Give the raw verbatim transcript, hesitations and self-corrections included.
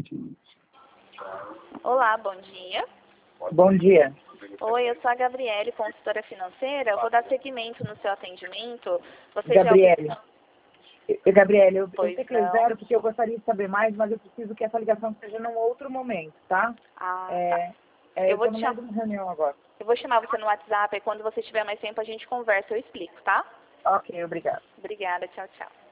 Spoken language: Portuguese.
Olá, bom dia. Bom dia. Oi, eu sou a Gabriele, consultora financeira. Eu vou dar seguimento no seu atendimento. Você Gabriele. já... Eu, Gabriele, eu, Pois eu teclei não. zero porque eu gostaria de saber mais, mas eu preciso que essa ligação seja num outro momento, tá? Ah, É, tá. é, Eu eu vou tô te no meio chamar. de uma reunião agora. Eu vou chamar você no WhatsApp e quando você tiver mais tempo a gente conversa, eu explico, tá? Ok, obrigado. Obrigada, tchau, tchau.